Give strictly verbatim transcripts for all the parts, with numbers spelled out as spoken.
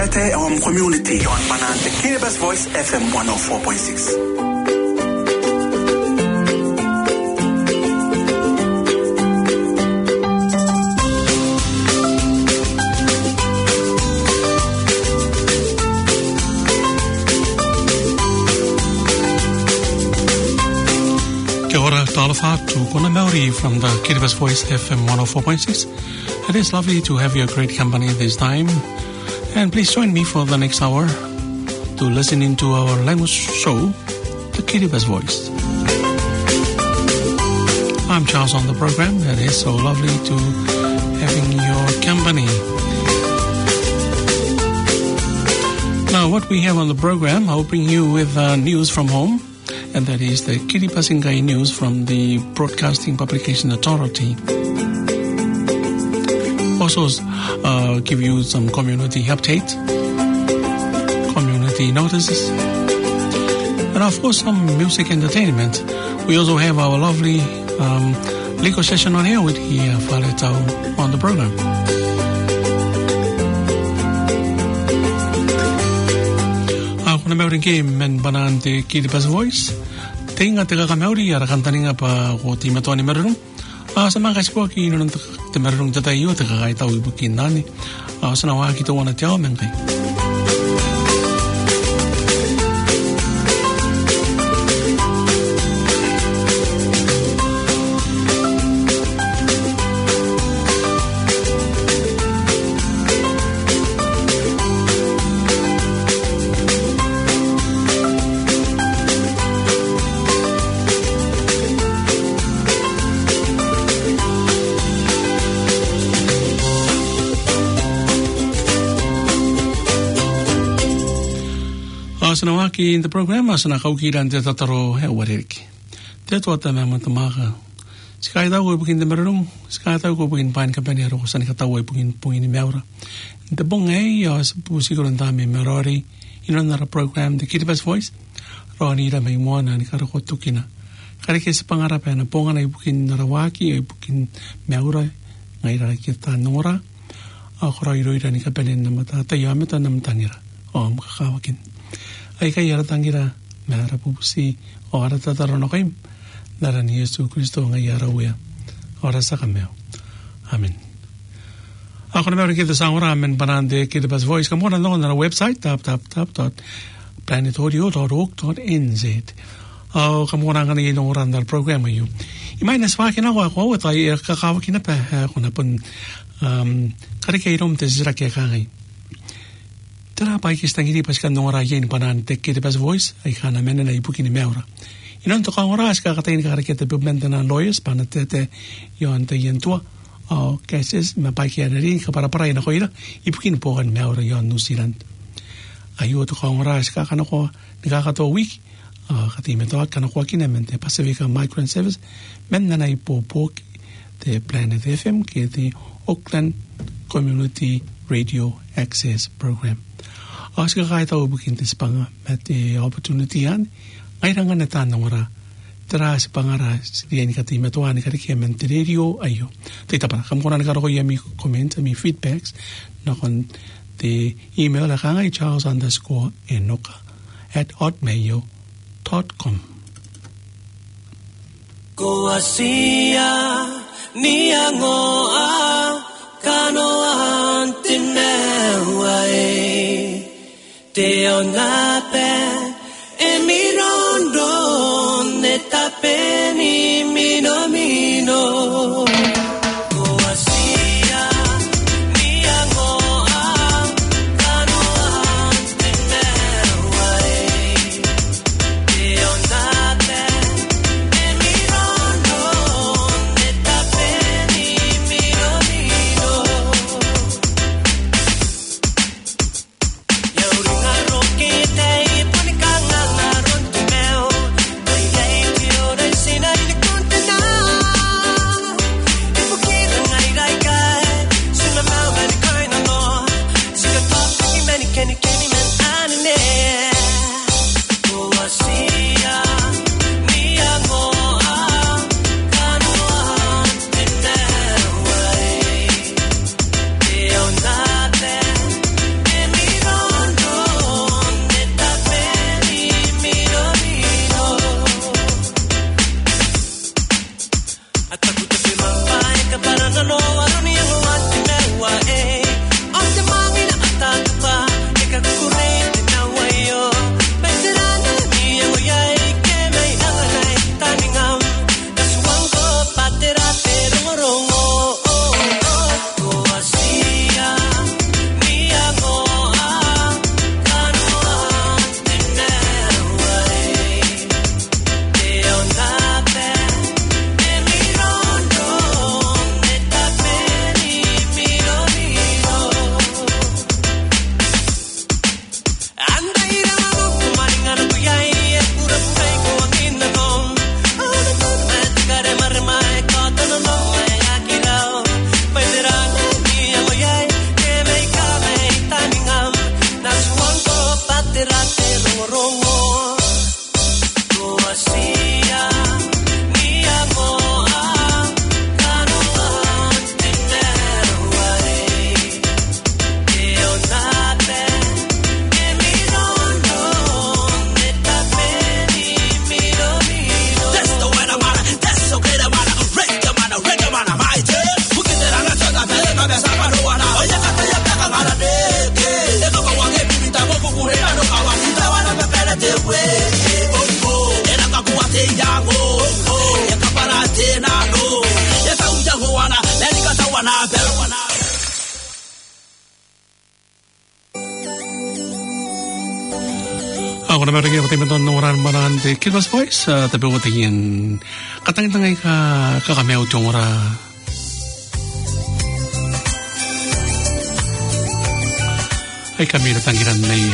parte of community on Banante Kiribati Voice F M one oh four point six. Kia ora, tālawha to Kona Maori from the Kiribati Voice F M one oh four point six. It is lovely to have your great company this time. And please join me for the next hour to listen into our language show, the Kiribati Voice. I'm Charles on the program. It is so lovely to having your company. Now, what we have on the program, I'll bring you with uh, news from home. And that is the Kiribati Ngai news from the Broadcasting Publication Authority. Also uh, give you some community update, community notices, and of course some music entertainment. We also have our lovely um, legal session on here with here Faletau on the program. Ako na meron game and banan te Kiribati Voice. Tinga te kaka meuri ara kantaninga pa ko timato ni merung. Ah sa mga kasi po ki nun te merung te tayo te kaka itaw ibukin nani. Ah sa nawa kita wana tiao mengkai. Asanawaki in the program, asana kaukiran te tataro he wareki. Te tuata me matamaka. Skai tau ko bukin te merung, skai tau ko bukin pain kapani aro sani katau e bukin bukin meura. Te bong e ya siguro ndame merori inonara program the Kiribati Voice. Ro ni ra mai moana ni karo tukina. Kare ke sepangara pa na ponga na bukin narawaki e bukin meura ngai ra ki ta nora. A khora iro ira ni kapani na mata ta ya meta na mtangira. O mkakawakin. Ai kai ara tangira mara pupusi o ara tataro no kaim nara ni Yesu Kristo ngai ara uia ora sakameo. Amen. Ako na meron kita sa ora amen banande Kiribati Voice kamona no na website tap tap tap dot planet audio dot org dot n z. O kamona ngani ino ora ndal programa yu. Imai na swaki na wa ko ta i kakawaki na pa ko na pun um karike irom te zira ke kangai. Tara pa ikistangiri paskan nora yen panan te Kiribati Voice ai kana mena na ipuki ni meura. Inon to kangora ska katain ka rakete bubenta na lawyers pana te te yon te yentua o cases ma pa ki anari ka para para ina koira ipuki ni pogan meura yon New Zealand. Ayo to kangora ska kana ko ni ka ka to week kati me to kana ko kina mente Pacifica Migrant Service men na ipo pok te Planet F M ke te Auckland Community Radio Access Program. Aska kai tau bukin te spanga met the opportunity an ai ranga na tanong ora tra spangara si ni kati metua ni kati men te radio ayo te tapa kam kona ka ro yami comment mi feedbacks na kon the email la kanga charles underscore enoka at hotmail dot com. Ko asia ni angoa kanoa antinewae te onape e mirondo ne tapeni mino mino. Roke te Ako na meron kayo patimaton ng oran manan de Kilmas Boys tapi ko tingin katang-tangay ka kakameo tiyong ora ay kami natangiran na iya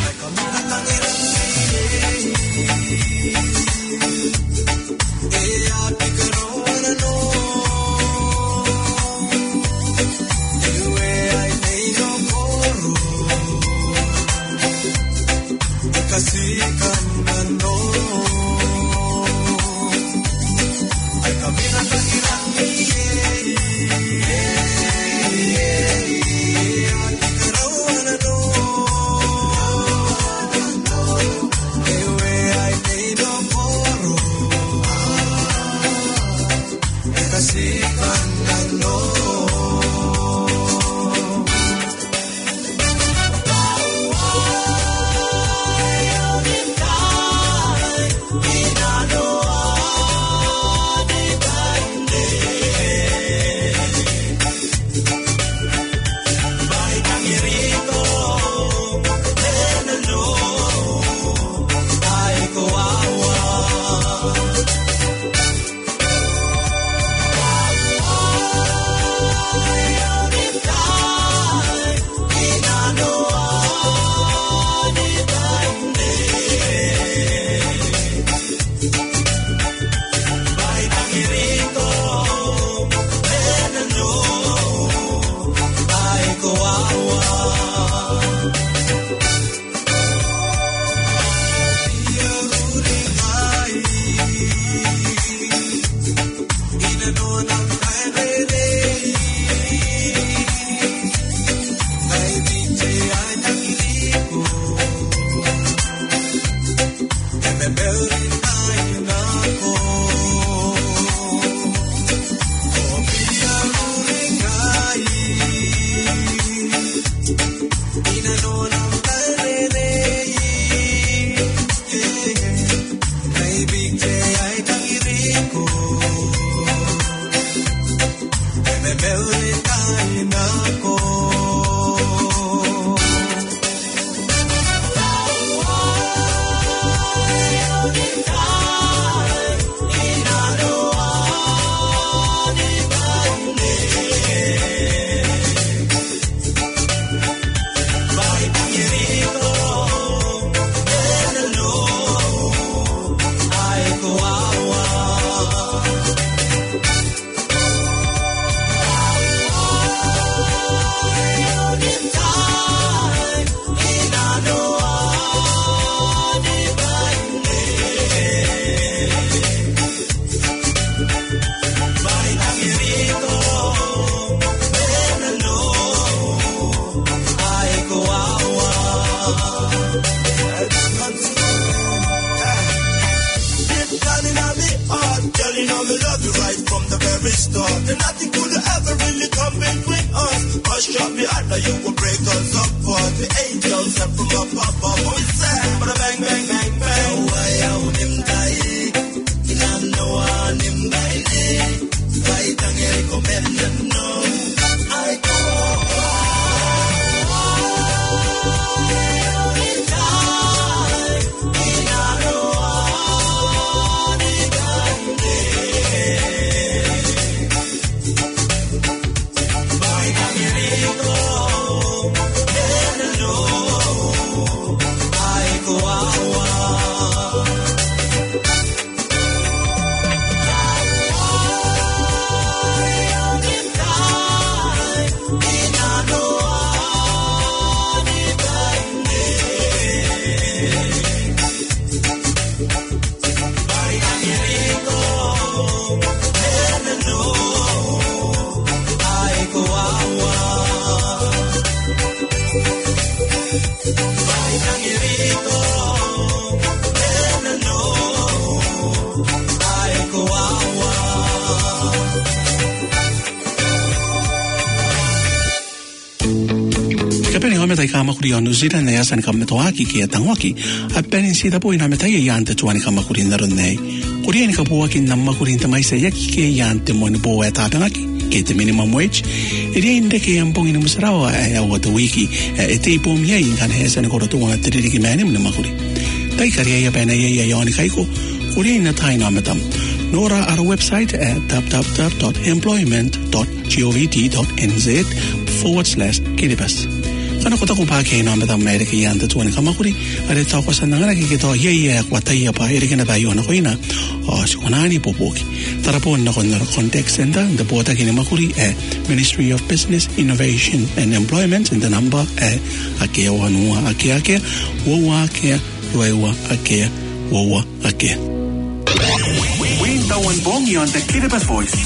tai ka makuri o New Zealand e asan ka metoaki ki a tangwaki a penin sida po ina metai e ante tuani ka makuri naron nei. Kuri ni ka puaki na makuri ta mai se yaki ke ante mo ni po e tapengaki ke te minimum wage. E ria inde ke ampong ina musarawa e au te wiki e te ipo mia i kan he asan ko rotu nga tiriri ki mene mna makuri. Tai ka ria ia pena ia ia ioni kaiko kuri ina tai na metam. Nora our website at w w w dot employment dot govt dot n z forward slash kiribas. Kana ko ta ko pa ke na me ta me re ki anda tuani ka makuri are ta ko sa ngara ki ke to ye ye kwa ta ia pa ere ke na ta yo na ko ina o si konani popoki tara po na ko na contact center the pota ki na makuri e Ministry of Business Innovation and Employment in the number e ake o anua ake ake wo ake wo ake wo ake We tawan bongi on the Kiribati Voice.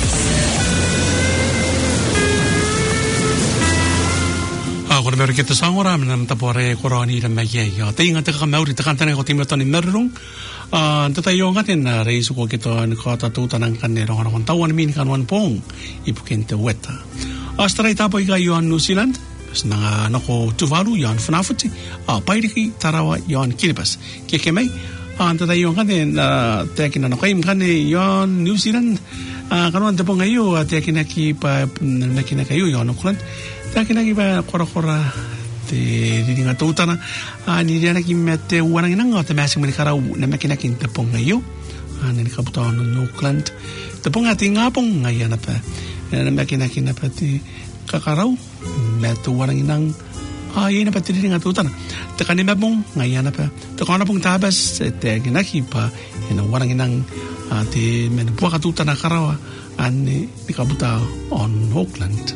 Kora mero ke te sangora mina mta pore korani ra mai ye ya te inga te ka mauri te kantane ko timi toni merung a te tai onga te na reisu ko ke to ni ko ta tu tanang kan ne ro ron tawan min kan wan pong I pukente weta astrai ta poi ga yo New Zealand na na ko tuvalu yan fnafuti a pairiki tarawa yan Kiribati ke ke mai a te tai onga te na te kina na kai mkane yan New Zealand a kan wan te ponga yo te kina ki pa na kina ka yo yan Auckland Taki naki ba kora kora te riringa tautana a ni riana ki me te uanang inanga o te masi mani karau na meki naki te ponga iyo a nani ka puta ono Auckland te ponga ti ngapong ngai ana pa na meki naki na pa te kakarau me te uanang inang a i na pa te riringa tautana te kani me pong ngai ana pa te kona pong tabas te naki pa ina uanang inang a te meni puaka tautana karawa a ni ka puta ono Auckland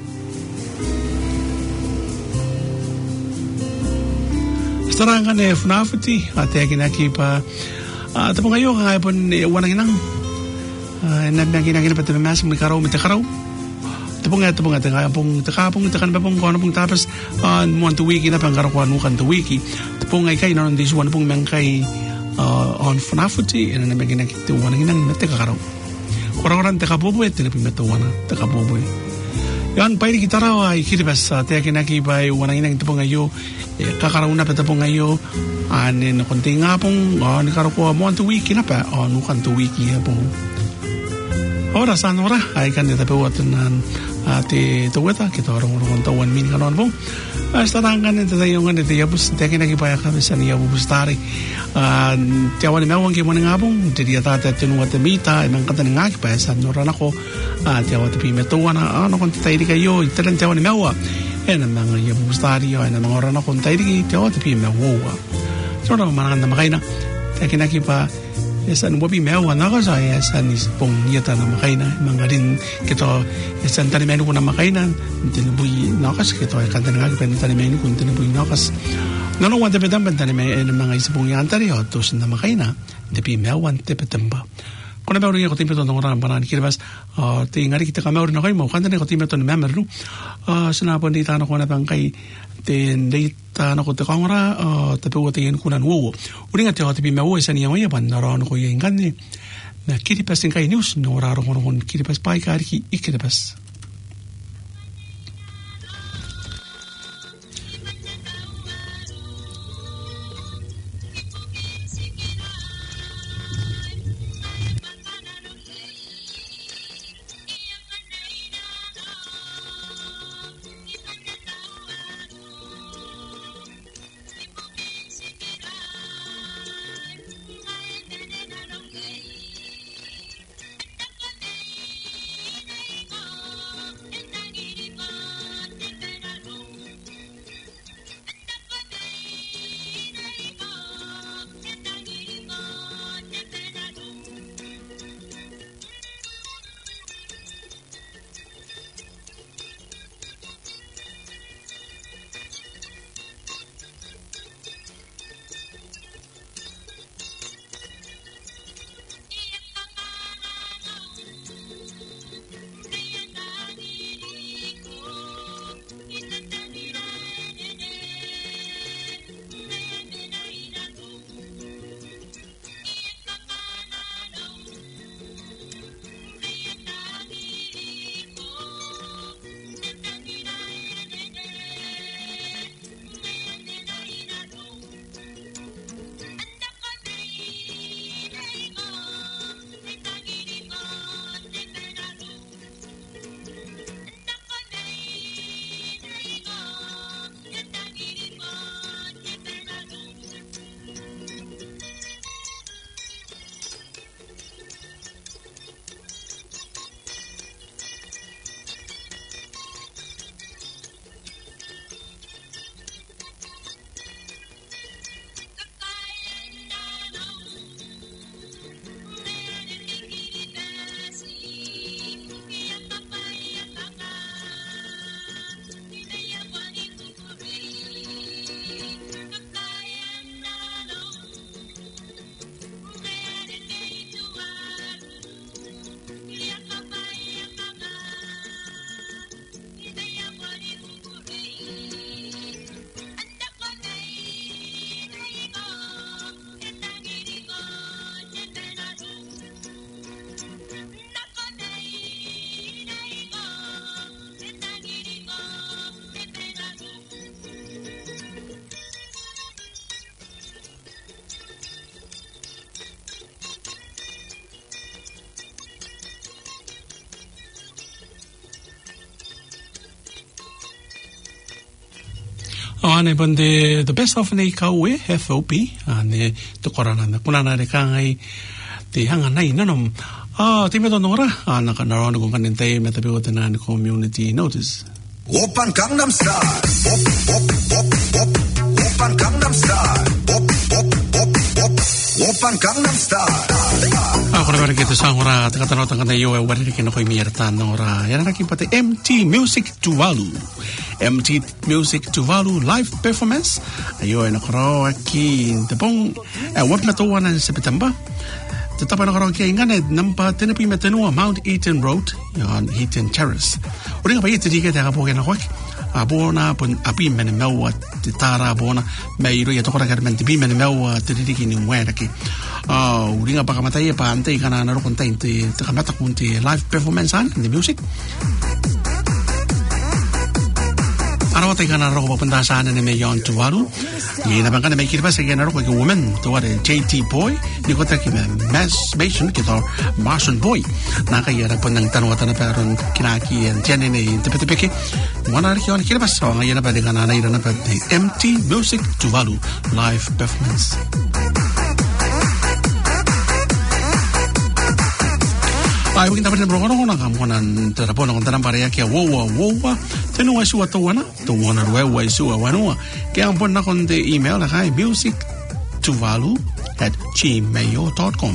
Staranga ne funafuti ate kina kipa a te ponga yo nga pon wana kinang na me kina kina pate mas mi karo mi te karo te ponga te ponga te nga pong te ka pong te kan pong kono pong tapas on mon tu wiki na pangaro ko anu kan tu wiki te ponga kai non dis wana pong men kai on funafuti ena na me kina te wana kinang me te karo ora te ka bobo te le me te wana te ka bobo yan pairi kitara wa Kiribati te kina ki bai wana kinang te ponga yo kakarauna pa tapong ngayo ane na konti nga pong ni karo ko mo antu wiki na pa o nu kantu wiki po ora san ora ay kan de tapo watan ate to weta kita orang orang tawan min kanon po hasta rangan de tayo ngan de yabus te kina ki pa ka besan yabu bustari te awan me awan ki mo nga pong de dia ta te nu wata mita man katan nga ki pa san ora na ko te awan te pi meto wana ano konti tai kayo itelan te awan me awa ena mga yabu stari o ena mga ora na kontai di te o te pi me woa so na mga na makaina te kinaki pa esan wobi me wa na ka sa esan is pong yata na makaina mga rin kito esan tani menu ko na makaina tinubui nakas kito ay kanta nga pa tani menu ko tinubui nakas no no wante pedam tani me ena mga isipong yantari o tos na makaina te pi me wa te petamba Kona me ori ko timpe ton ora banani Kiribati a te ngari kita ka me ori na kai mo kanda ne ko timpe ton me meru a sina pon di tano kona bang kai te ndei tano ko te kongora a te pe wote yen kunan wo uringa te hote bi me wo isani ya ban na ro ko yen ngani na Kiribati kai news no ora ro ko Kiribati pai ka ri Kiribati Ane bande the best of nei kau e F O P ane te korana na kunana re kangai te hanga nei nanom ah te meto nora ana kana ronda ko kanen te meta be o te nan community notice Open Gangnam Style op op op op Open Gangnam Style op op op op Open Gangnam Style ah kora kora kita sangora te kata nota kana yo e wari ke no koi mierta nora yana ki pate M T Music Tuvalu M T Music Tuvalu live performance ayo na kora ki te pong e wat na to wana September te tapa na kora ki ngane nampa tenepi metenua Mount Eaton Road on Eaton Terrace uringa pa ite dike te ka poke na kwak a bona pun api mene mewa te tara bona mai ro ya to kora ka men te bi mene mewa te diki ni mwera ki ah uringa pa kamata ye pa ante kana na ro kontain te te kamata kun te live performance an the music Arawa te kana ro pa punda sana ne me yon Tuvalu ni na bangana me kirpa se gena ro ko woman to what J T boy ni ko ta ki me mass mission ki to Martian boy na ka yara pun nang tanwa tan pa ron kinaki en jene ne te pete peke wana ri yon kirpa so nga yana pa de kana na ira na pa M T Music Tuvalu live performance Ai bukin tapos na brokono ko na kamunan terapon ng tanang pareya kaya wowa wowa tenu wa suwa to wana to wana ruwa wa suwa wanua kaya ang pon na konde email na kay music tuvalu at gmail dot com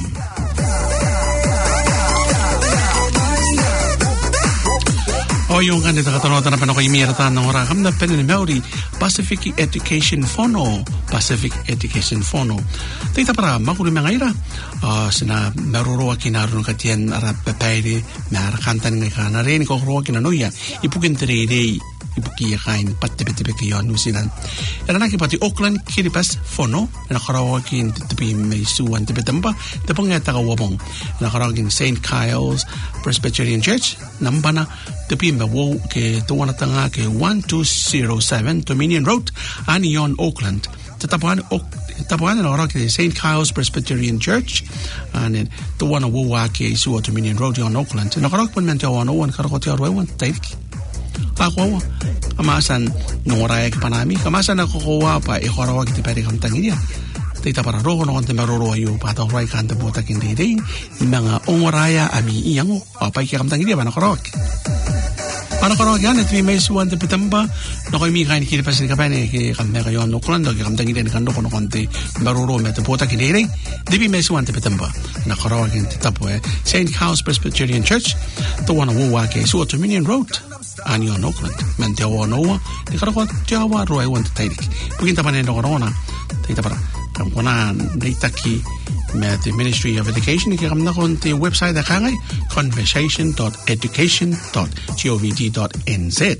O yung kanita katanota na panako imirata ng ora kam na penin Maori Pacific Education Fono Pacific Education Fono Tita para makuli mga ira uh, sina maruro kinarun katien arap papairi marakantan ng kanarin ko ro kinanuya ipukin tere ipuki kain patte pete pete yon nusinan era na kipati Auckland Kiribati Fono na karawakin tipi may suwan tibetamba tapong nga takawabong na karawakin Saint Kyle's Presbyterian Church nambana tipi mawo ke tuwana tanga ke one two zero seven Dominion Road ani yon Auckland tatapuan tapuan na karawakin Saint Kyle's Presbyterian Church ani tuwana wawa ke suwa Dominion Road yon Auckland na karawakin menta wana wan karakoti arwai wan taiki ako kamasan nungoraya ki panami kamasan ako kuwa pa ikhorawa ki tipere kamtangidia tita para roho no konte maroro ayo pata horai kanta bota kindi ding mga ongoraya ami iyang apa ki kamtangidia bana korok bana korok yan et mi may suwan te pitamba no koy mi kain ki pasin ka bane ki kamme ka yon no kulando ki kamtangidia ni kando kono konte maroro me te bota kindi ding dibi may suwan te pitamba na korok in titapo eh Saint Kyle's Presbyterian Church to wana wo ke suwa Dominion Road ani on Auckland men te o no ni kara ko te awa ro ai want taidik pukin tapane no corona te tapara kam kona data ki me the Ministry of Education ki kam na kon te website da kangai conversation dot education dot govt dot n z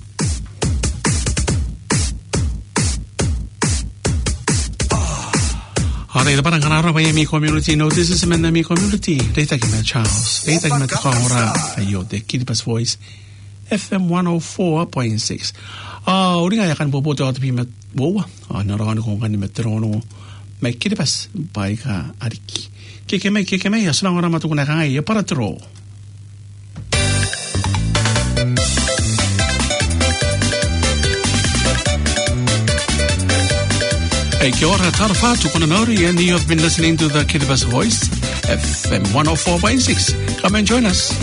Ahora parang kana ro pa mi community notices men na mi community data ki me Charles data ki me ta ora ayo de Kiribati Voice F M one oh four point six. Ah, uri nga yakan bobo to ati met wo. Ah, naroon ko kan metrono. May Kiribati bai ka ariki. Kekeme kekeme ya slang ora matu kuna kangai ya para tro. Hey, kia ora tarfa tu kuna Maori and you have been listening to the Kiribati Voice F M one oh four point six. Come and join us.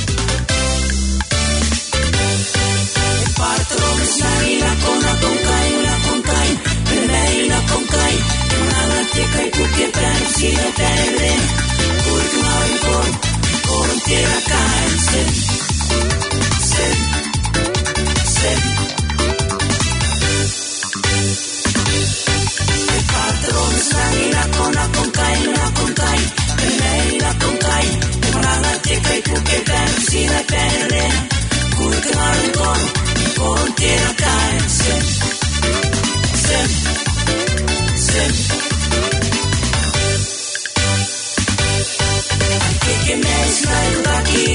Que me es la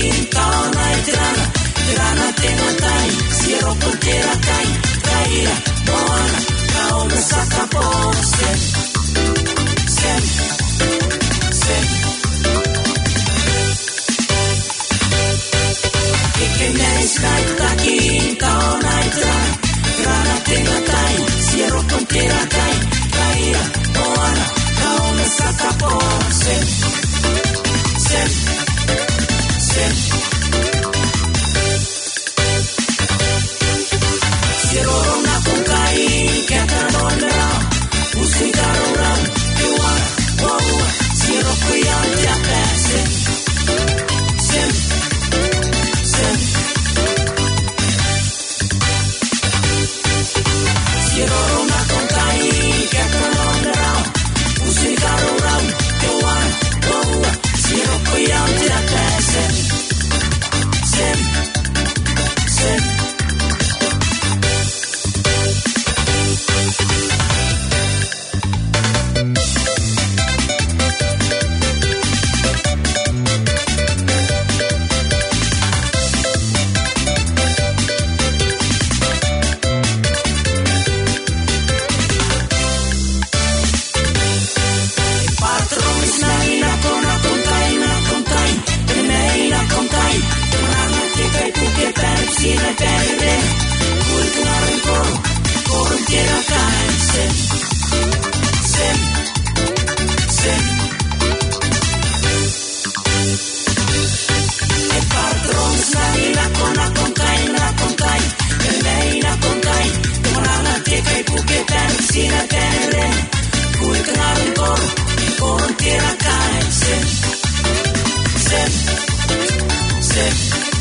sina bene kui kanarun koro kon tira kai sen sen sen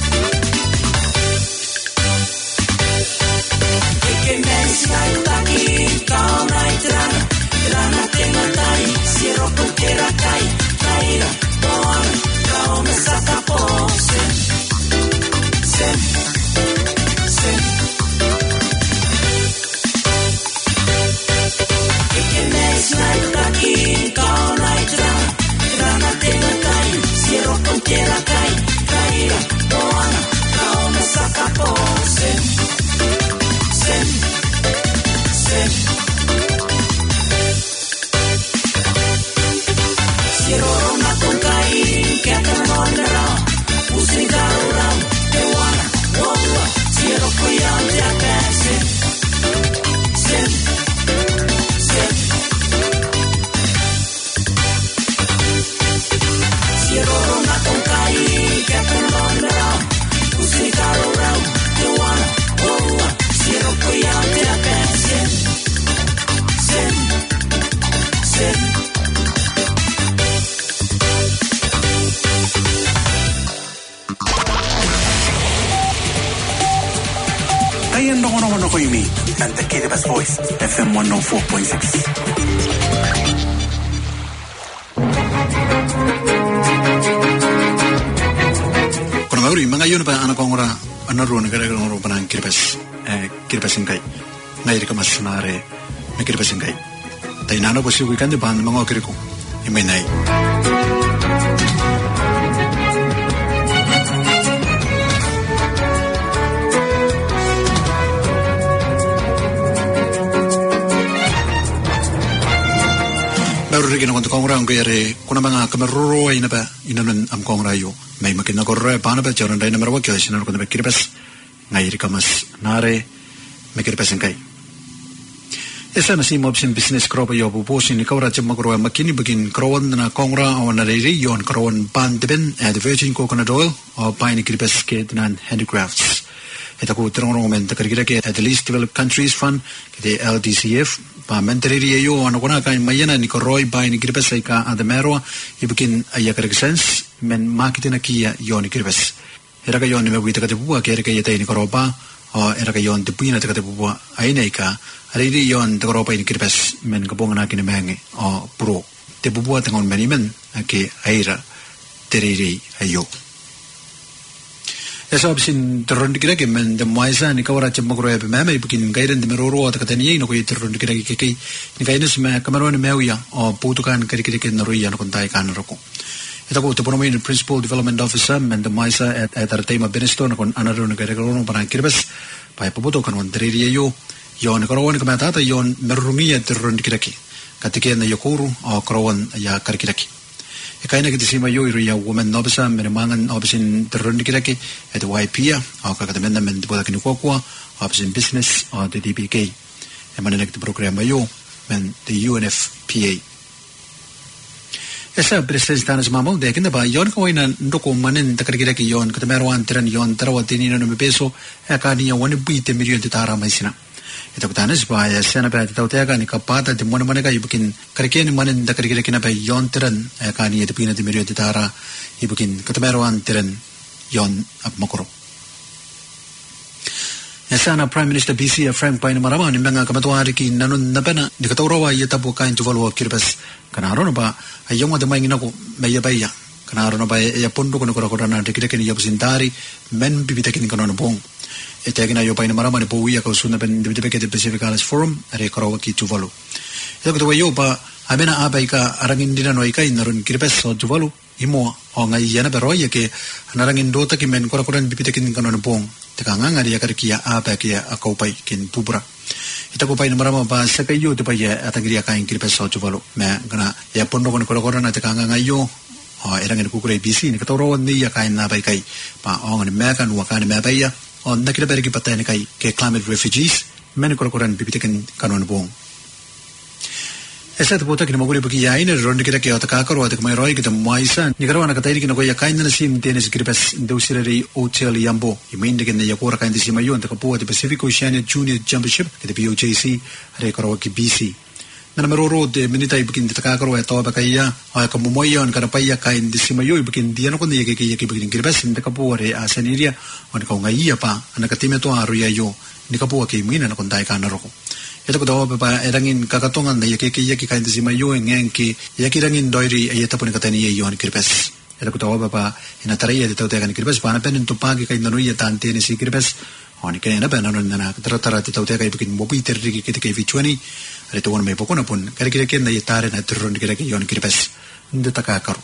Ike mensi kai taki kau nai trana trana tenga tai siro kon tira kai kaira bon kau me saka po sen sen sen Snai taki kau nai trana trana tenga kai siro kon tira kai kaira bon kau me saka po sen sen sen siro rona kon kai ke ka monera usida ura te wana wowa siro ko ya te pese sen sen siro rona kon kai ke ka monera usida ura te wana wowa siro ko ya te pese sen sen Tayan no kono kono koimi and the Kiribati Voice F M one oh four point six. Kono mauri mga yun pa anak kong ora anaro na kaya kong ora pa ng Kiribati eh Kiribati singkay ngayon ka mas nare may Kiribati singkay tayo nano po siya wikan di ba mga okiri ko imay nai baru rin ako kong ora ang kaya kuna mga kamaruro ay na ba inanon am kong rayo may makin na korre paano ba jaron dai na marawa kaya sinar ko na Kiribati ngayon ka mas nare may Kiribati singkay Esa na si mobsin business kropa yo pupusin ikaw radya magruwa makini bagin krawan na kongra o nariri yon krawan bandibin at virgin coconut oil o paini Kiribati ke dinan handicrafts. Ito ko terong men takarikira ke at the least developed countries fund ke L D C F pa mentariri yo ano kuna kay mayana ni koroi paini Kiribati ka adamero ibagin ayakariksense men makitina kia yon Kiribati. Era ka yon ni mabita ka tibuwa kaya kaya tayo ni koropa o era ka yon tipuina ka tibuwa ay na ika Aliri yon te Europa ini Kiribati men kabongan akin mengi o pro te bubuat dengan menimen ake aira teriri ayo. Esa absin terron dikira ke men de maisa ni kawara cemma kro ebe meme bikin gairen de meroro ata katani no ko terron dikira ke ke ni gaines me kamarone meuya o putukan kiri-kiri ke naruya no kontai kan roko. Ita ko te ponomi ni principal development officer men de maisa at at artema beneston kon anaro no gare kono para Kiribati pa puto kan wan teriri ayo. Yon karawan kamatata yon merungia terron dikiraki katike na yokuru o karawan ya karikiraki ikaina kitisima yo iru ya woman nobisa menemangan obisin terron dikiraki at Y P o kakadamenda men boda kinikokwa obisin business o the D B K emanek the program yo men the U N F P A esa presidente tanas mamo de kinda ba yon ko ina ndoko manen takarikiraki yon katamerwan tren yon tarawatini no peso akani ya one bite million tara maisina Ito kutanis ba ya sana pa tao tega ni kapata di mo naman ka ibukin karikin manen da karikira kina pa yon tiran ay kani ito pina di merio di tara ibukin katameroan tiran yon ap makuro. Ya sana Prime Minister B C Frank Paine Marama ni mga kamatuari ki nanon na pena di katawrawa ya tapo kain tuvalwa Kiribati kanaro na ba ay yung adamay nginako may yabaya kanaro na ba ya pondo ko na kura na dikira kini yapusintari men bibitakin kanon na bong. Ito yung na pa marama ni Pauwi ako suna pen Dibidibike de Pacific Islands Forum are karawa ki Tuvalu. Ito ko tawayo pa abe na abay ka arangin din ano ikay naroon Kiribati so Tuvalu imo o ngay yana pero ya ke narangin dota ki men kurakuran bibitakin kanon pong teka nga nga diya karikiya abay kaya ako pay kin pubra. Ito ko pa yung marama pa sa kayo di pa ya atang riya kain Kiribati so Tuvalu. May gana ya pondo ko ni kurakuran at teka nga ngayo o irangin kukuray B C ni katawrawan niya kain nabay kay pa o nga ni mekan wakan ni mabay ya on nakita berigi patay ni kay ke climate refugees men ko koran bibitikan kanon buong Esa te pota que mo guri baki yain ron kita ke otaka karo atak mai roi kita maisa ni karo ana katairi kino ya kain na sim tenes gripes indusiri hotel yambo imin de ne yakora kain disi mayo anta kapo de Pacific Oceania Junior Championship ke de P O J C are karo ki B C na numero ro de minita ibukin de taka karo eto bakaya ay kamu moyon kana paya kain disi mayo ibukin dia no kon ye ke ye ke ibukin gripes anta kapo are asaniria on ka ngai pa ana katime to aru ya yo ni kapo ke mina na kon dai kana ro ito ko daw pa erangin kakatongan na yaki yaki kain disi mayo ngeng ki yaki rangin doiri ayeta pun katani yon kirpes ito ko daw pa inatariya dito te kan kirpes pa na pen to pagi kain nanu ya tante ni si kirpes oni kaya na pa nanu na tara dito te kai bikin mobi terri ki te kai vichuani ito won me poko na pun kare kire ken na yetare na turun kire ki yon kirpes ndeta ka karo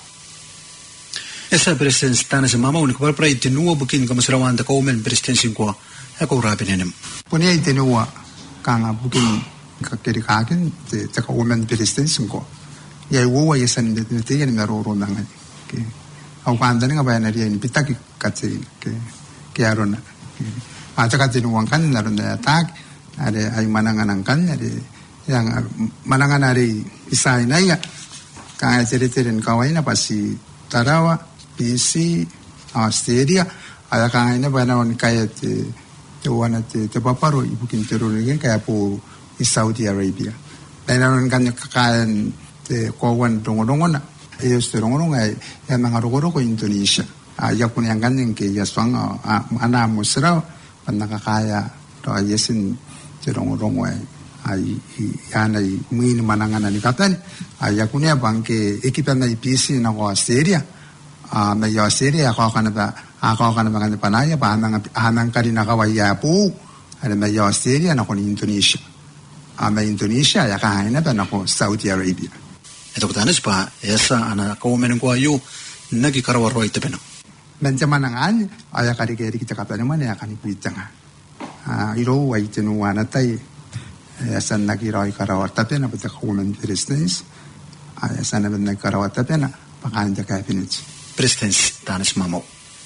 esa presence tana se mama unik par prai tenuo bukin kamasrawan da komen presence ko ako rabenem punya tenuo kanga bukin kakeri kaken te taka women persistence ko ya wo ya san de te ya na ro ro nanga ke au kwanda nga ba na ri ni pitaki katse ke ke arona a taka te no kan na ro na tak are ai mananga nang kan are yang mananga na ri isai na ya ka tere tere ka wai na pasi tarawa P C Australia ada ka ina ba na on kaya te te wana te te paparo ibukin teroregen kaya po i Saudi Arabia. Dahil naman kanya kakayan te kawan dongo-dongo na. Ayos te dongo-dongo ay yan mga rugo-rugo Indonesia. Ayaw po niyang ganyan kaya yaswang ana mo siraw pan nakakaya to ayasin te dongo-dongo ay ay yan ay muin manangan na ni katan. Ayaw po niya bang ke ekipan na ipisi na ko Australia. May Australia ako ka na ba ako ka na mga panaya pa anang anang ka rin nakawaya po ano may Australia na ko ni Indonesia ah may Indonesia ya kahain na ba na ko Saudi Arabia ito ko tanas pa esa ana ko men ko ayo nagi karawaro ite peno benta manangan aya ka ri kita ka naman ya kan ipitanga ah iro wa ite no wana tai esa nagi roi karawar ta pena beta ko men resistance aya sana ben nagi karawar ta pena pakan ja ka pinich resistance tanas mamo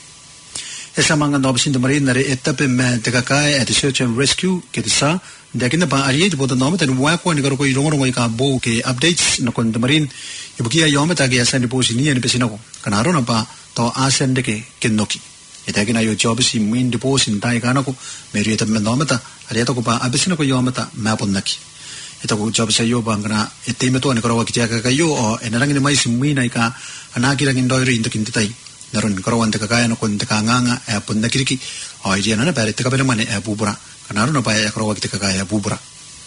esa mga nobsin de marin nare etape me te kakai at search and rescue ke sa dekin ba ariye de bodo nomet en wa ko ni garo ko irong rong ka bo ke updates no kon de marin ibukia yome ta ke asan de posini en pesino ko kanaro na pa to asen de ke kennoki eta ke na yo job si min de posin dai kana ko meri eta me nometa ariya to ko pa abesino ko yome ta mapon naki eta ko job sa yo bangna ete me to ni garo wa kitia ka yo o enarang ni mai si min ai ka anaki rang indoi ri indokintai naron karawan te kaya no kon te kanganga e pun na kiriki o idea na pare te kabena mane e bubura kanaro no pa e karawa te kaya bubura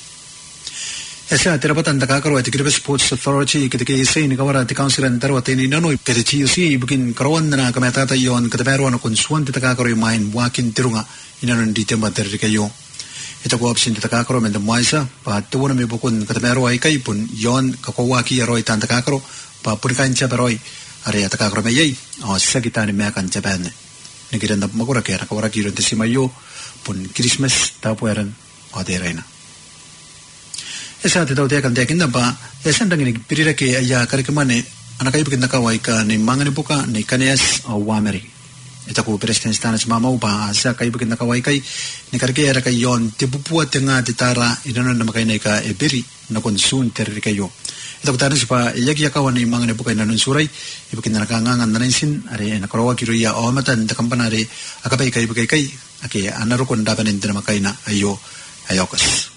esa terapatan ta karawa te kirbe sports authority ke te ke sei ni kawara te council and tarwa te ni no ke te chi si bukin karawan na kamata ta yon ke te bero no kon suan te ka karawa main wakin tirunga inaron di temba ter ke yo ita ko option te ka karawa men de maisa pa to wona me bukun ke te bero ai kai pun yon ka ko waki roi tan ta ka karawa pa purikan cha beroi are ya taka krome yei o sagita ni mekan japan ni kiranda magura kera kawara kiro te simayo pun Christmas ta pueran o de reina esa te tau te kan te kinda ba esa ndang ni pirira ke ya karikmane anakai bikin nakawai ka ni mangani buka ni kanes o wameri ita ko president stanas mama upa sa kai bikin nakawai kai ni karike era kai yon te pupua tenga titara inono na makai nei ka eberi na konsun terri kayo ito ko tanis pa iyagi yakawan ni mga nabukay na nun suray ibukin na nakangangan na naisin ari nakarawa kiruya o matan da kampanari akabay kay bugay kay aki anarukon dapan hindi na makay na ayo ayokas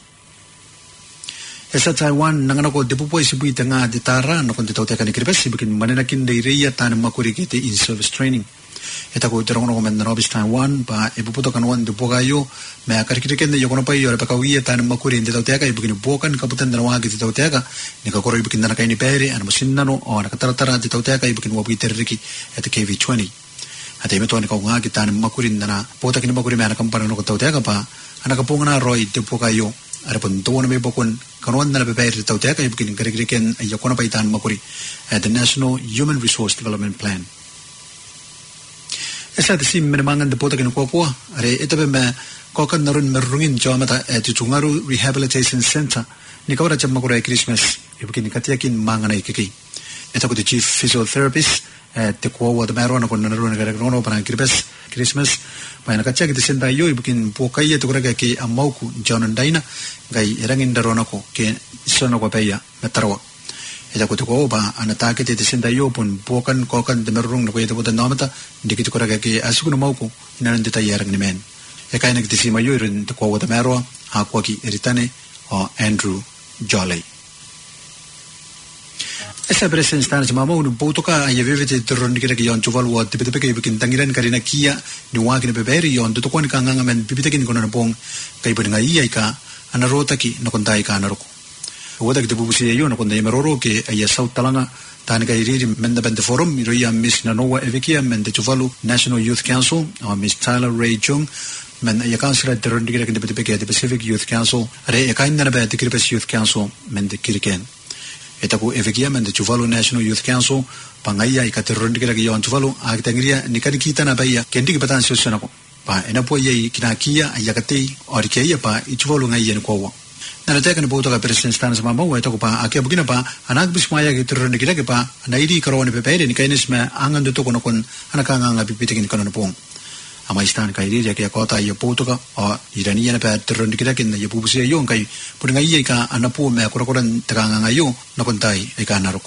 esa Taiwan nanganako dipupoy sibuy nga ditara nakon ditaw teka ni kiribas ibukin mananakin da iriya tanang makuri kiti in service training ito ko tirong no komen na Robis Taiwan pa ipuputo kanuan dupo kayo may akarikirikin na yokono pa iyo pakawiya tanang makuri hindi taw teka ibukin bukan kaputan na nawagi ditaw teka ni kakoro ibukin na nakay ni pere ano masinano o nakataratara ditaw teka ibukin wabi terriki at K V twenty at ime to ni kau nga kita tanang makuri na na pota kini makuri may anakampana no kataw teka pa anakapunga na roy dupo kayo arapun tuwa na may bukon kanuan na napipayar ditaw teka ibukin karikirikin ay yokono pa itan makuri at the National Human Resource Development Plan esa te sim menemangan de pota kinu kopua are ito be me kokan narun merungin jomata e tutungaru rehabilitation center ni kawara jam makura Christmas ibukin katiakin mangana ikiki ito ko the chief physiotherapist e te ko wa de merona kon narun ga rono para Christmas pa na katya kiti senda yo ibukin pokai to kura ki amauku jonan daina gai erangin darona ko ke sono ko peya metarwa Ita ko ko ba anatake te senda yo pun pokan kokan de merung no ko ita botan namata dikit ko raga ke asu no mau ko inan de tayar ni men e kai nak disi mayo rin to ko wata mero a ko ki eritane o Andrew Jolly esa presenza sta ma mo un po to ka ye vevete torron dikira ki yon chuval wa tipe tipe ke bikin tangiran karina kia ni wa ki ne beberi yon to ko ni ka nganga men pipite kin ko na pong kai pun ngai ai ka anarota ki no kontai ka anaroko wada kita bubusi yo na konda meroro ke ya saut talanga tan ka iri menda bende forum iro ya miss na nowa evekia mende chuvalu National Youth Council o Miss Tyler Ray Chung men ya council de rondigira ke de ke de Pacific Youth Council re ya kain na ba de Kiribati Youth Council mende kirken eta ko evekia mende chuvalu National Youth Council pangaya ka de rondigira ke yon chuvalu a tangria ni kan kita na ba ya kendi ke patan sosana ko pa ena po ye kinakia ya kate or ke ya pa ichuvalu ngai yen ko na nataka ni boto ka president stans mama wa ito ko pa akia bugina pa anak bismaya ki turun dikira ke pa naidi karawani pepe ni kainis me angan to ko kon anaka nga bipitikin kono pong ama istan kai ri ya kota ya boto ka o irania na pa turun dikira kin ya bubusi yo kai pudinga iya ka anapu me kurakuran taka nga yo na kontai ay ka naroko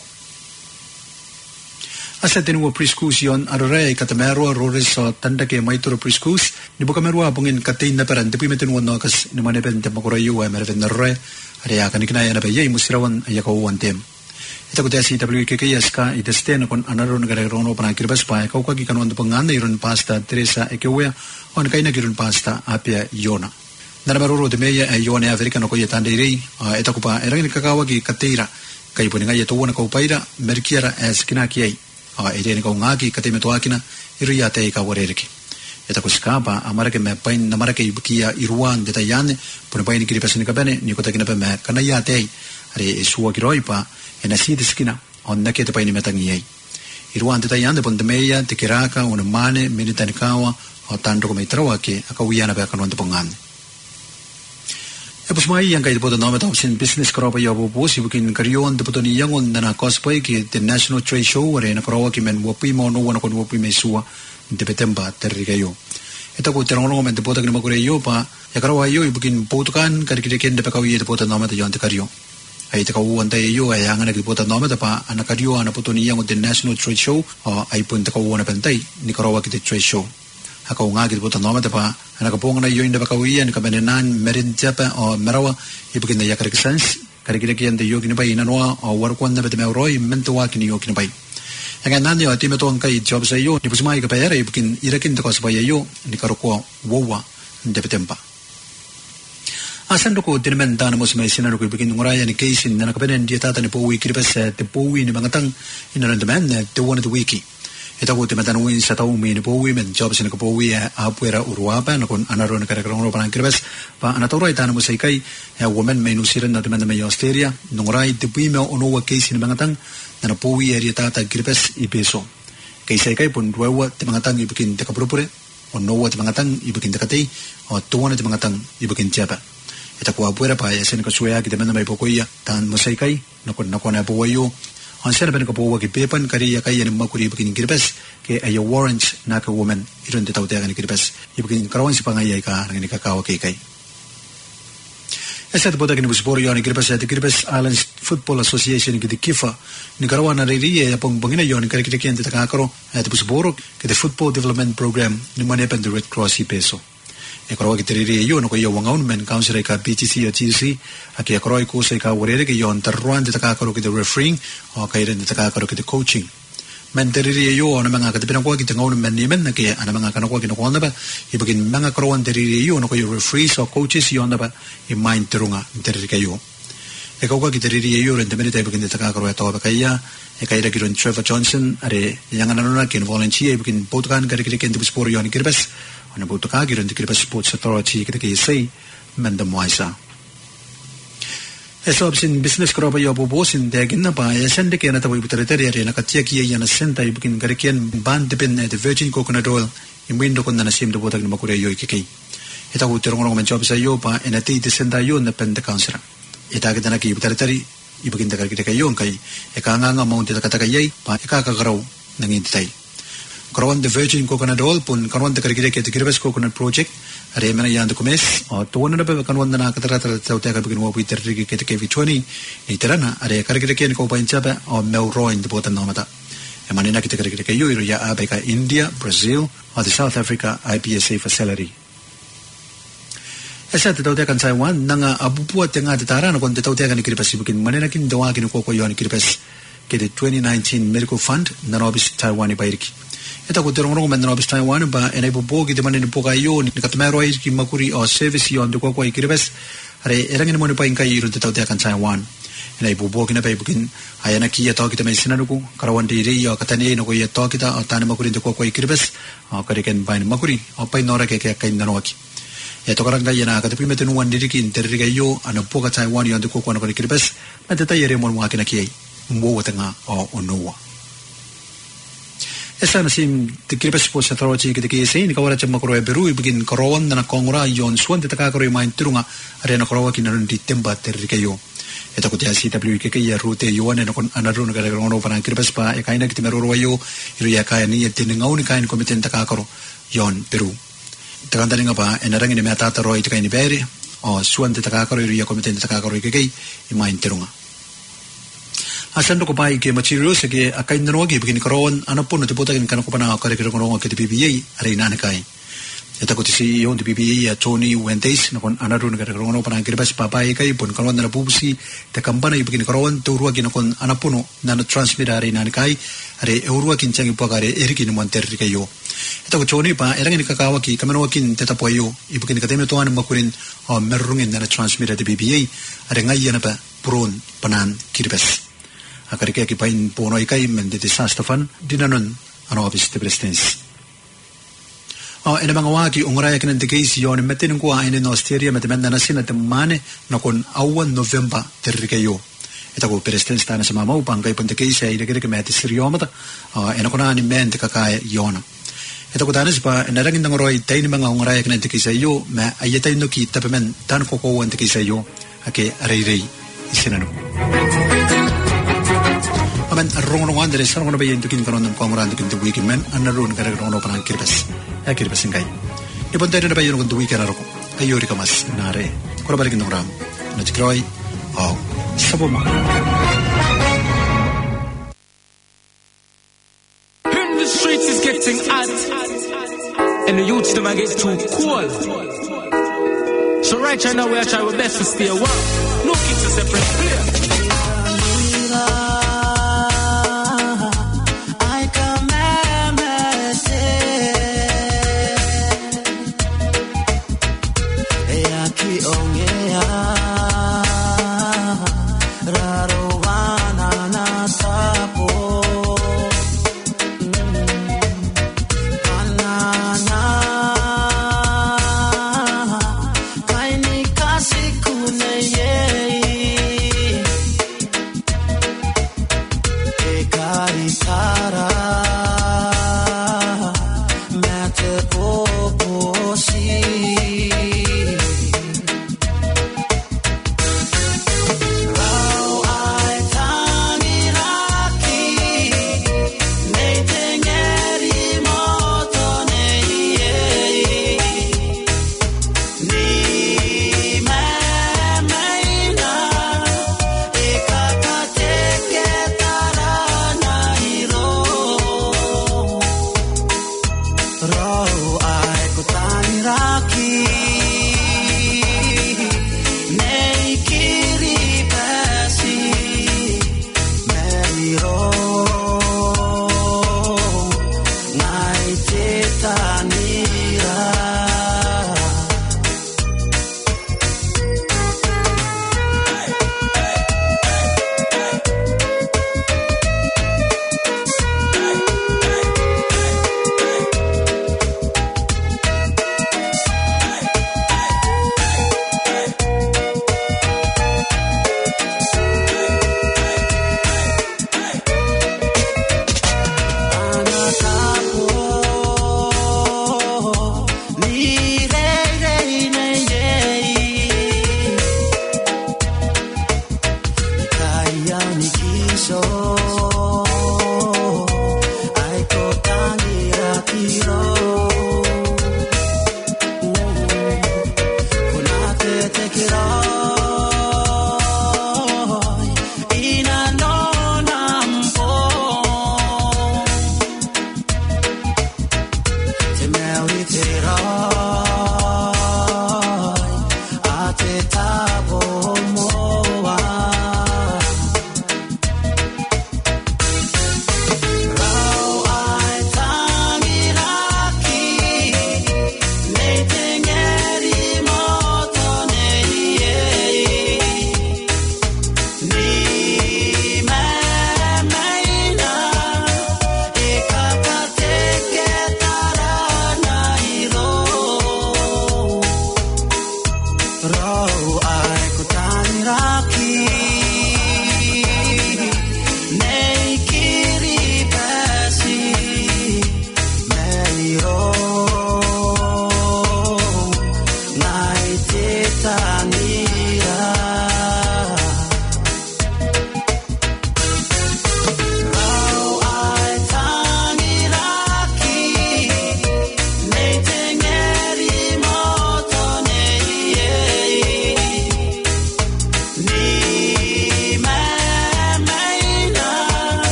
asa tinu preschool yon arore katamero rores so tanda ke maituro preschool ni buka merwa bungin katain na peran tepi metenu no kas ni mane pen tem ko rayu wa merven rore area kan ikna yana be yai musirawan ayako wantem ita ko tesi w k k s ka itesten kon anaro ngare rono pana kirbas pa ko ka ki kanon pangan iron pasta Teresa ekewe on kaina kirun pasta apia yona nara maruro de meya yona africano ko yetande rei ita ko pa erang kakawa ki kateira kai puninga yeto wona ko paira merkiara as kina kiai a ere ni ko ngaki kate me toakina iria te ka warereki eta ko skapa amara ke me pain namara ke ibukia iruan de tayane pone pain ki repasini ka bene ni ko takina pe me kana ya te are esua ki roipa ena si de skina on nake te pain metangi ai iruan de tayane pon de meya te kiraka una mane militan kawa o tanto ko me trawa ke akawiana ba kanon de pongan e pusmai yang kai bodo nome topsin business kropa yo bo bosi bukin karion de potoni yangon na cosplay ki the national trade show ore na krowa ki men wopi mo no wona ko wopi me suwa de petemba terriga yo eta ko terono men de bodo ki makure yo pa ya krowa yo bukin potukan kar ki ken de pa kawi de bodo nome de yon de kariyo ai te ka u ante yo ai angana ki bodo nome de pa ana kariyo ana potoni yangon the national trade show ai pun te ka wona pentai ni krowa ki de trade show haka unga ki bodo nome de pa ana ka pongna yo inde ba kawi an ka benenan merin japa o merawa ibukin de yakar kisans kar ki ki ande yo ki ne bai na no o war ko na be me roi mento wa ki ni yo ki ne bai anga nani o time to an kai job sa yo ni pusmai ka pera ibukin irakin de ko sa yo ni karo ko wowa de petempa asan ko dinmen dan mo sme sinan ko ibukin ngoraya ni kaisin na ka benen dieta ta ni po wi ki bese te po wi ni mangatang inaran de men te one of the wiki ita ko te matan win sa tau mi ni po wi men job sin ko po wi a puera uruapa no kon anaro na kare ro pan kirbes pa anatoro ita na mo sai kai e women menu siren na te men me australia nongrai te pi me ono wa case ni mangatang na po wi area ta ta kirbes i peso kai sai kai pun ruwa te mangatang i bikin te ka propure ono wa te mangatang i bikin te katei o to one te mangatang i bikin chapa ita ko apuera pa ya sen ko suya ki te men me pokoia tan mo sai kai no kon na ko na po yo on ser ben ko po ki pepan kari ya kai ni makuri bikin kirbes ke ayo warrants na ka woman iron de tawte kan kirbes ibukin karon si pangay ka ngani ka kawa kay kay esa de boda ni busbor yo ni kirbes de Kirbes Islands Football Association ki de kifa ni karon na riri ya pong bangina yo ni kari kiti de ka karo de busbor ke de Football Development Program ni manepan de Red Cross i peso e karo ki teriri yo no ko yo wangaun men council ka P T C o T C aki karo ko sai ka worere ke yo antarruan de ka karo ki de refereeing o ka iren de ka karo ki de coaching men teriri yo na mga ka de pinako ki tengaun men ni men na ke ana mga kanako ki no ko na ba ibagin mga karo an teriri yo no ko yo referees o coaches yo na ba i mind terunga teriri kayo e ka ko ki teriri yo ren de men de ibagin de ka karo to ba kaya e ka ira ki ron Trevor Johnson are yang ana na ki volunteer ibagin potkan ka ki ki de sport yo ni Kirbes ana buto ka giron de Kirbes Sports Authority kita ke say menda moisa eso sin business kropa yo bo bosin de ginna pa ya sende ke na tabu territory area na katya ki ya na senta ibukin garikian ban depend de virgin coconut oil in window kon na sim de botak na makure yo ikiki eta ko terong ngom job sa yo pa ena ti de senta yo na pen de council eta ke na ki territory ibukin de garikita kayo kai e ka nga nga mount de kataka yai pa e ka ka graw nangin tai karon the virgin coconut oil pun karon the karigire ke kiribas coconut project are mena yan the kumes o to na ba karon na katara tau ta ka bigin wo bi terri ke ke twenty ni terana are karigire ke ko paincha ba o meuro in the botan nomata e manina ke karigire ke yo ya abeka India, Brazil or the South Africa I P S A facility. Esa te tau te kan Taiwan nanga abupua te ngā te tārana kon te tau te kan kiribas ibukin manena kin dawa kin ko ko yo ni kiribas ke the twenty nineteen medical fund na robis Taiwan i bairiki. Eta ko te rongo men robis Taiwan ba ena ibu bogi te manena poka yo ni katamero ai ki makuri o service yo ndo ko ko i kiribas are erangin mo ni pa inkai ru te tau te kan Taiwan. Ena ibu bogi na pa ibukin ayana ki ya tau kita mai sinanuku karawan di ri yo katani no ko ya tau kita o tane makuri ndo ko ko i kiribas o kariken bain makuri o pa inora ke ke kain nanoki. Ya to karanga yana ka tepi metenu wan diri ki interriga yo ana poka Taiwan yo ndo ko ko no ko kiribas mate ta yere mo mo akina ki mbo tanga o onoa. Esa na sim te kiribas po sa tarawachi ki te ki se ni kawara chama koro e beru i begin karawan na kongura yon suan te taka koro i main turunga are na karawa ki na di temba terriga yo. Eta ko te C W ke ke ya rute yo ane na kon anaru na gara ono para kiribas pa e kaina ki te meroro yo iru ya kai ni te ngau ni kain komiten taka koro yon Peru. Takandani nga pa enarangin ni mata taro ito kay ni Beri o suan te takakaro iru ya komiten te takakaro ikagay imain terunga. Asan do ko pa ike materials ke akay narogi begini karon ano po no te putagin kana ko pa na kare kare kono ke te P B A are inane kay. Eta ko te C E O te P B A Tony Wentes na kon anaru na kare kono pa na kiribas papai kay pun karon na pubusi te kampana i begini karon to ruwa gina kon anapuno na no transmit are inane kay are eurua kinchang ipagare eriki ni monterri kayo. Ito ko choni pa erang ni kakawaki kamanokin teta poyo ibukin kateme to an makurin o merrungin na transmitter de B B A are ngai na pa pron panan kiribes akarike ki pain pono ikai men de disaster fund dinanon ano office de presidents o ena mga waki ungraya kinan de case yon metin ko aine no steria metemenda na sina te mane no kon awan November terrikayo. Ito ko presidents tana sa mamaw pangkay punte case ay nagire kemeti seriomata ena ko na ni men te kakaya yona. Ito ko tanis pa narangin ng roy tayo ni mga ungaraya ka na tiki sa iyo ma ayatay no ki tapamen tan ko ko ang tiki sa iyo ake aray-ray isinano. Aman arong-rongan dere sa rong na bayan tukin karon ng panguran tukin the weekend man anaroon karagong no parang kiribas ay kiribas ng kay. Ibon tayo na bayan ng the weekend aroko ayori ka mas nare kura balikin ng ram na tikroy oh sabo mo. The streets is getting hot and the youths them get too cold. So right now we are trying our best to stay warm. No kids are separate clear. Hero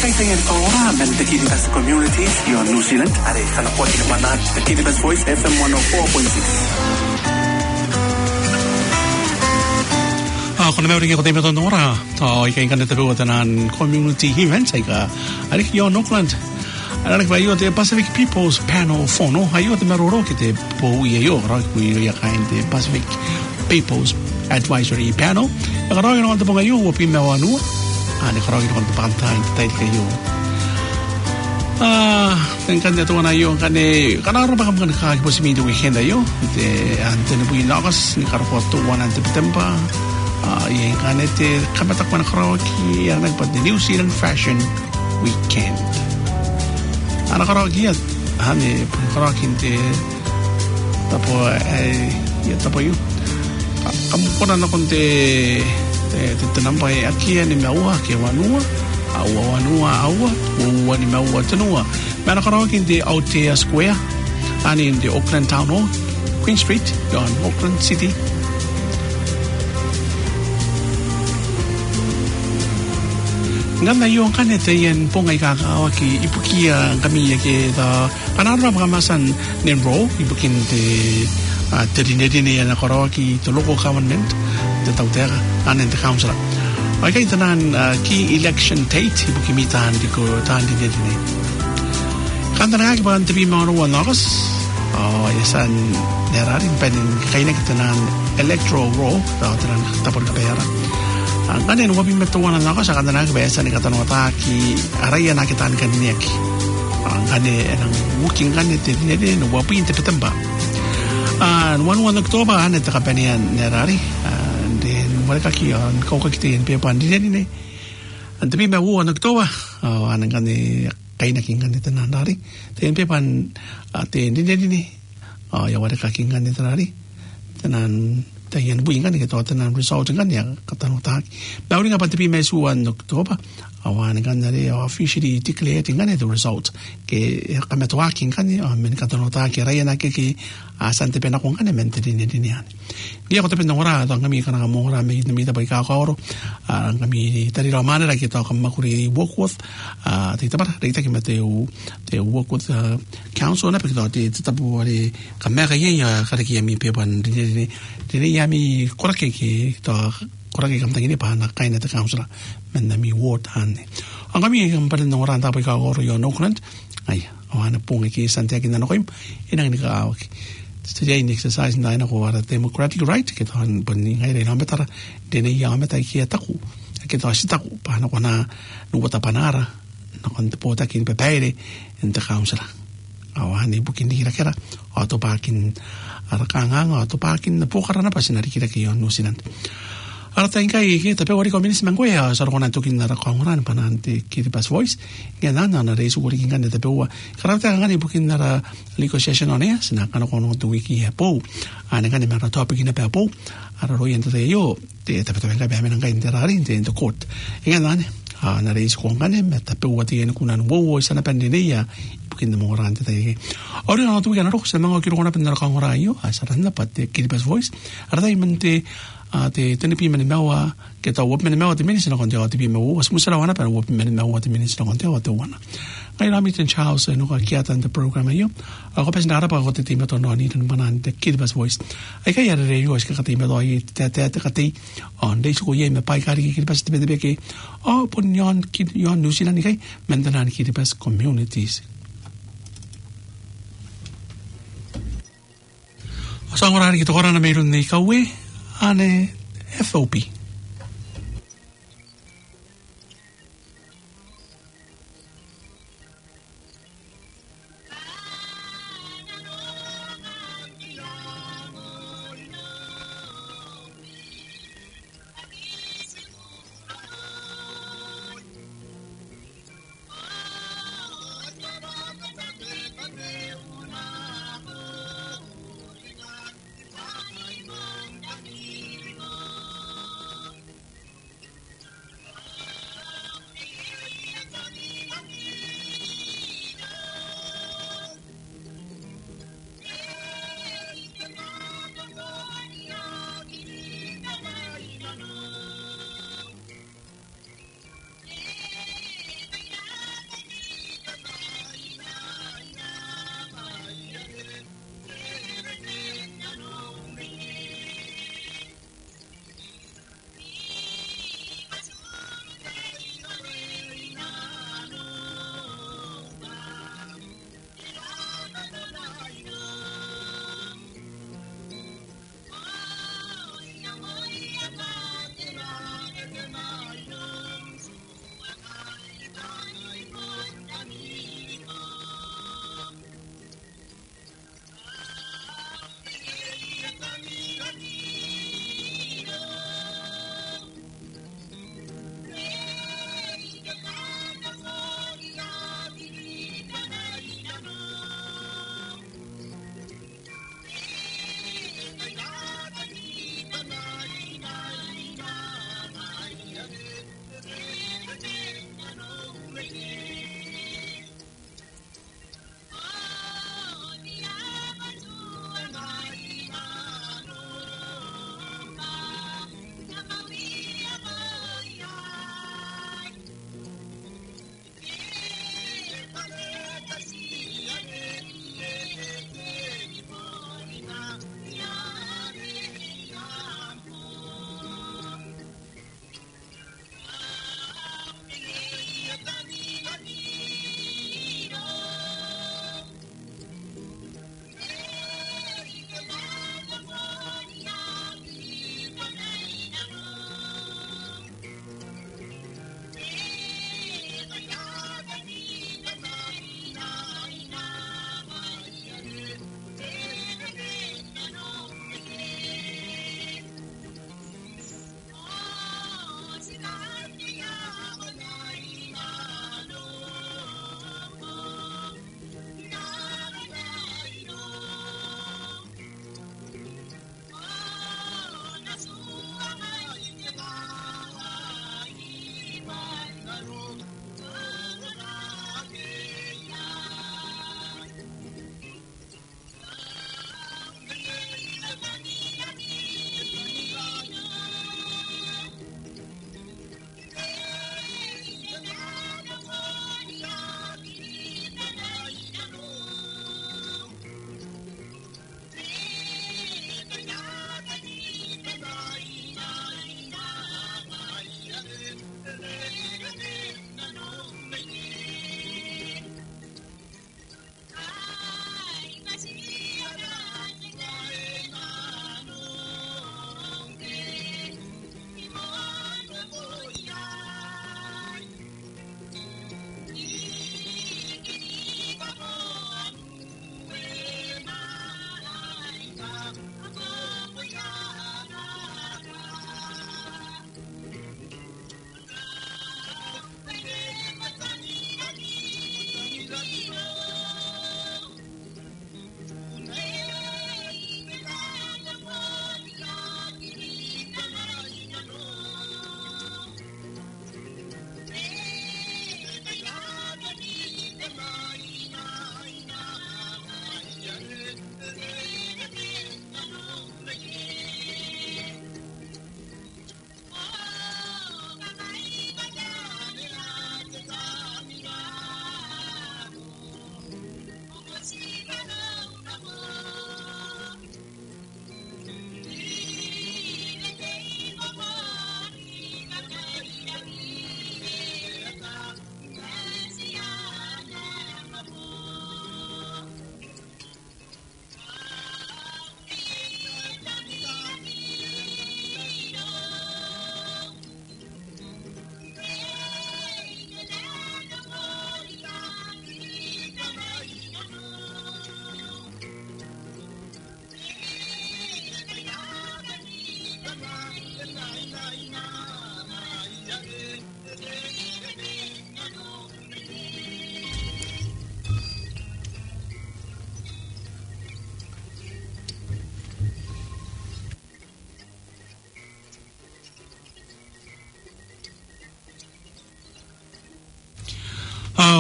kay tayan ko ora men the Kiribati communities yo New Zealand are kana po ina mana the Kiribati Voice F M one oh four point six. Ah, kono meuri ko tayo to ora to ikay kan tayo tanan community events ay ka ari yo Auckland. Ara ka yo the Pacific People's Panel fono ayo te maroro ki te po yo ra ku ya kain the Pacific People's Advisory Panel. Agora no te ponga yo opi me wanu. Ani karagi no te pantai te te yo. Ah, kan te to na yo kan e kana ro pa kan ka posimi do weekend yo. Te ante ne bui lagas ni karpoto one ante tempa. Ah, ye kan te kamata kana karagi ya nag pa New Zealand Fashion Weekend. Ana karagi ya hani karagi te tapo eh ya tapo yo. Kamu pernah nakon te te te nampai akia ni maua ke wanua aua wanua aua ua ni maua tenua mana karo kin te Aotea Square ani in the Auckland Town Hall Queen Street on Auckland City. Ngana yo kan te yen pongai ka ka ki ipukia kami ke da kanara pagamasan nenro ipukin te a terinedini na karo ki to local government te tautera anen te council ai kai tanan ki election date ipuki mitan di ko tan di nedini kandana ki ban te bi mano wanagos oh yasan nerari penin kai na kitanan electoral roll ta tanan tapor ka pera ngane no bi meto wana nagos kandana ki besa ni katano ta ki araya na kitan kan ni ki ngane nang working ngane te nedini no wapi te petemba and one one October ane te kapenian nerari and then mereka kian kau kakitin pe pan di ni and tapi me one October ane kane kai na kingan te nanari te pe pan te di ni ya mereka kingan te nanari tenan te yan buingan ke to tenan result kan ya katano tak bauri ngapa tapi me su one October awan kan dari officially declared kan the result ke kami to akin kan men katano tak raya na ke ki asante pena kung kan men te ni ni ani dia ko te pena ora to kami kana mo ora me ni ta bai ka ko oro kami tari ro manera ke to kam makuri work with a te ta para te ki mate u te work with council na pe to te ta bu ri kamera ye ya ka ki mi pe ban ni ni ya mi kora ke ki to kora ke kam ta ni pa na kai na ta council men na mi ward han ang kami kam pa no ora ta bai ka oro yo Auckland ai awana pung ki Santiago na no koim inang ni ka awak today in exercise na ina ko ara democratic right ke tan bani ngai re nametara de ne ya meta ki ataku ke to asitaku pa na kona no bota panara no kon te pota kin pepeire en te council awani bukin di kira kira auto parking ara kangang auto parking na pokara na pasinari kira ke yon nusinan ara tangkai ke tapi wari komunis mangko ya sar kona tukin na kongoran panante Kiribati Voice ngana na na resu wari kingan de pewa karata ngani bukin na liko session on ya sina kana kono tu wiki ya po ana kana mara topic ina pe po ara ro yente yo te te pe venga be men ngai interari in the court ngana ne na resu kongane meta pe wati en kunan wo sana pendinia bukin de morante te ora no tu kana ro se mango kiro kona pendar kongora yo asaranda patte Kiribati Voice ara dai mente a te tene pi mene maua ke ta wop mene maua te minisi na konte o te pi maua was musara wana pero wop mene maua te minisi na konte o te wana ngai rami ten Charles no ka kiata the program yo a ko pesna ara pa ko te timo to no ni ten banan te Kiribati Voice ai ka yare re yo es ka te me do i te te te ka te on de su ko ye me pai ka ri Kiribati te be ke o pon yon ki yon New Zealand kai mendanan Kiribati communities so ngora ri to ora na me ru ni ka we ane F O P.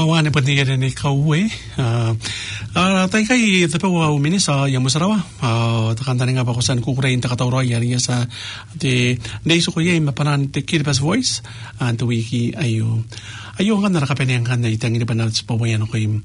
wane pati yere ni kauwe. Ah, tai kai te pewa o minisa ya musarawa. Ah, takantani nga bako san kukurein takataura yari sa te neiso ko ye mapanan te Kiribati Voice and the wiki ayo. Ayo nga narakapene nga na itangin pa na sa pawayan ko im.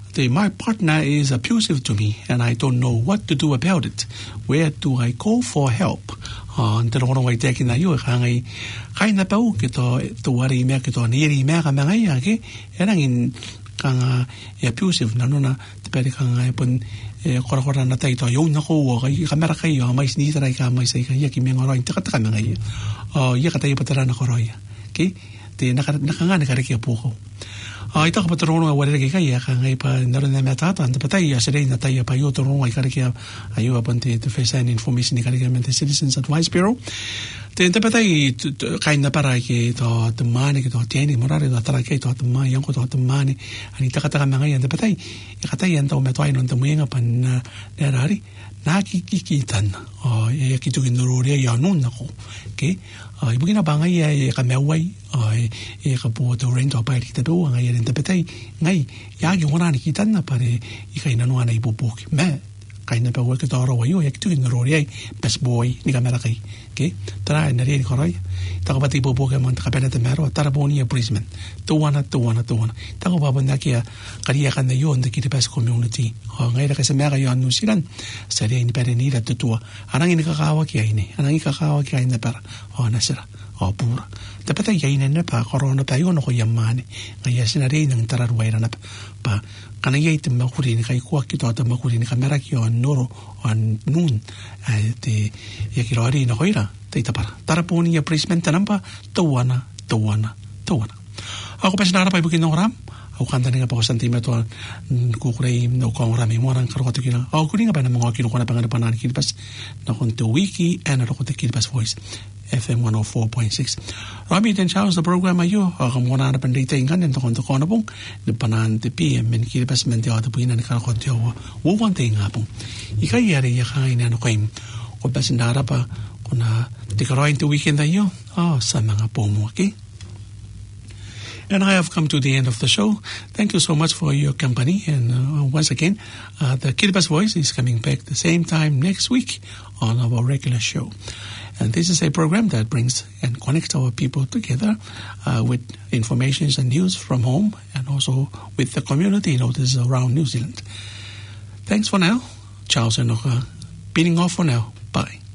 My partner is abusive to me and I don't know what to do about it. Where do I go for help? Ang tanong ko ay tekin na yun, kaya kaya na pa o, kito, tuwari me, kito, niri me, kaya mga iya, kaya, yan ang kaya abusive, nano na, pwede kaya pun, kora-kora na tayo, yung nako, kaya kamera kayo, may sinitaray ka, may say kaya, kaya mga roy, taka taka mga iya. Iya ka tayo patara na koroy. Okay? Nakanga nakarikya po ko. Ay ito kapag turunong wala rin kaya kaya pa naroon na matata ang patay asalay na tayo pa yung turunong ay kaya ayo apunti to face and information ni kaya mente Citizens Advice Bureau ten patay kaya na para kaya ito tumani kito tieni morari na tara kaya ito tumani yung ko ito tumani ani takataka mga yan patay ikatay yan tao metay nung tumuya nga pan na narari nakikikitan o yakitugin nururi yanun ako okay ibu kina bangay ay kameway ay ikapo to rent o pa kita do ngay rin tapetay ngay yagi wala nikitan na pare ikay nanuwa na ibubuk me kay na pa wala kita araw ayo yakitugin nururi ay best boy ni kamera kay okay tara na rin koroy takapati ibubuk mo takapena temero taraboni appraisement tuwana tuwana tuwana takapabon na kaya kariya kan na yun the Kiribati community o ngay na kasi mega yun nusilan sa rin pere nila tutua anang inikakawa kaya ini anang ikakawa kaya na para o nasira o pura dapat ay yain na pa korona pa yun ako yamani ngaya sinari ng tararway na pa kanang yay tim makuri ni kay kuwa kito at makuri ni kamera kiyo an noro an nun ay te yakirori na koira te itapara tarapo niya appraisement na pa tawana tawana tawana ako pa sinara pa ibukin ng ram ako kanta nga pa ko santimeto kukuray na ukang rami mo ang karokote kina ako kuni nga pa na mga kino ko na panganapanan Kiribati na kunti wiki and ako te Kiribati Voice F M one oh four point six. Rami den Charles the program ayo ako muna na pandita ingan nito konto ko na pong panan te P M men Kiribati men te ata puina ni karokote wo wo wante nga pong ikay yari yakain na no kaim ko pa sindara pa kuna te karoin te weekend ayo oh sa mga pomo okay. And I have come to the end of the show. Thank you so much for your company. And uh, once again, uh, the Kiribati Voice is coming back the same time next week on our regular show. And this is a program that brings and connects our people together uh, with information and news from home and also with the community notices around New Zealand. Thanks for now. Charles and Oka, beating off for now. Bye.